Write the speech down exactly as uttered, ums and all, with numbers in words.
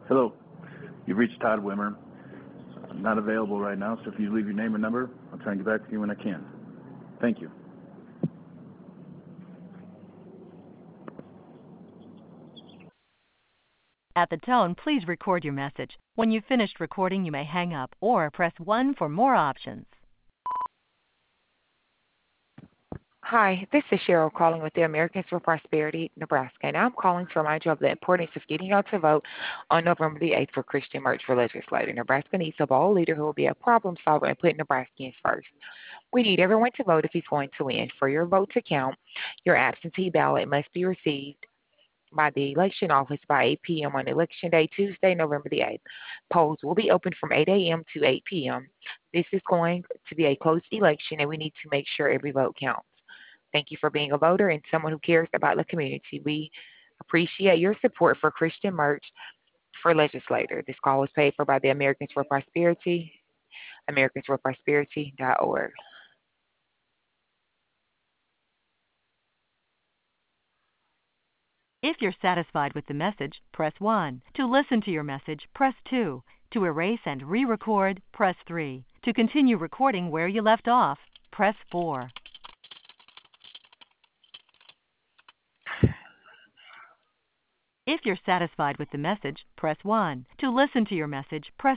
Hello. You've reached Todd Wimmer. I'm not available right now, so if you leave your name or number, I'll try and get back to you when I can. Thank you. At the tone, please record your message. When you've finished recording, you may hang up or press one for more options. Hi, this is Cheryl calling with the Americans for Prosperity, Nebraska, and I'm calling to remind you of the importance of getting out to vote on November the eighth for Christian March for Legislator. Nebraska needs a bold leader who will be a problem solver and put Nebraskans first. We need everyone to vote if he's going to win. For your vote to count, your absentee ballot must be received by the election office by eight p.m. on Election Day, Tuesday, November the eighth. Polls will be open from eight a.m. to eight p.m. This is going to be a closed election, and we need to make sure every vote counts. Thank you for being a voter and someone who cares about the community. We appreciate your support for Christian Merch for Legislator. This call was paid for by the Americans for Prosperity, americans for prosperity dot org. If you're satisfied with the message, press one. To listen to your message, press two. To erase and re-record, press three. To continue recording where you left off, press four. If you're satisfied with the message, press one. To listen to your message, press